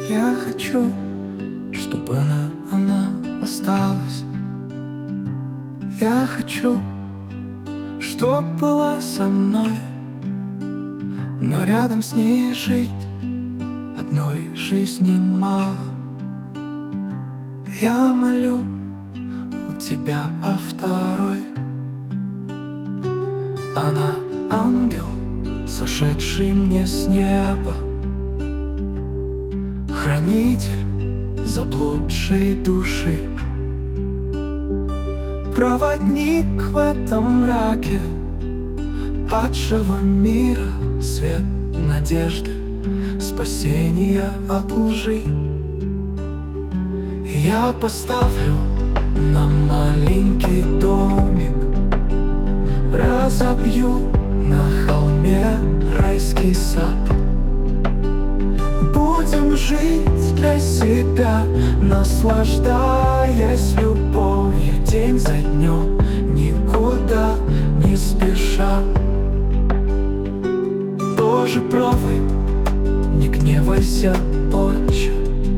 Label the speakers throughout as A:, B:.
A: Я хочу, чтобы она осталась. Я хочу, чтоб была со мной, но рядом с ней жить одной жизни мало. Я молю у тебя о второй. Она ангел, сошедший мне с неба, хранитель заблудшей души, проводник в этом мраке падшего мира, свет надежды, спасения от лжи. Я поставлю на маленький домик, разобью на холме райский сад. Будем жить для себя, наслаждаясь любовью день за днем, никуда не спеша. Боже правый, не гневайся, отче.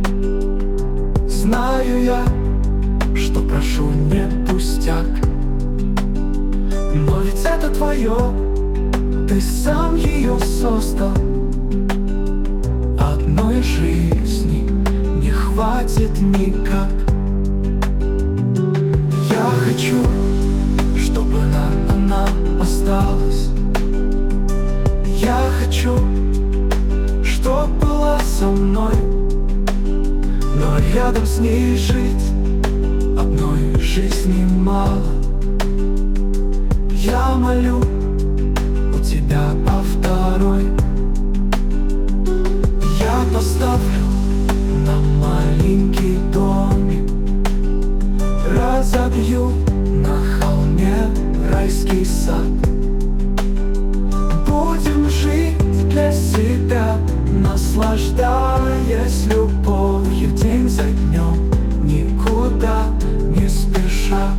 A: Знаю я, что прошу не пустяк, но ведь это твое, ты сам ее создал. Одной жизни не хватит никак. Я хочу, чтобы она осталась. Я хочу, чтоб была со мной, но рядом с ней жить одной жизни мало. Я молю у тебя о второй. Я поставлю на маленький домик, разобью на холме райский сад. Будем жить для себя, наслаждаясь любовью день за днем, никуда не спеша.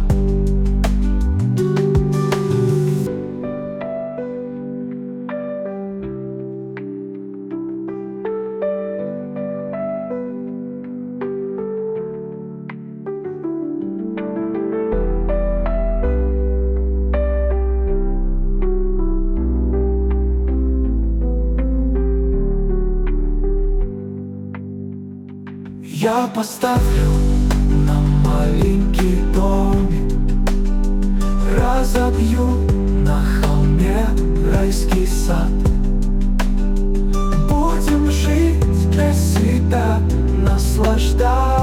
A: Я поставлю на маленький домик, разобью на холме райский сад. Будем жить для себя, наслаждаясь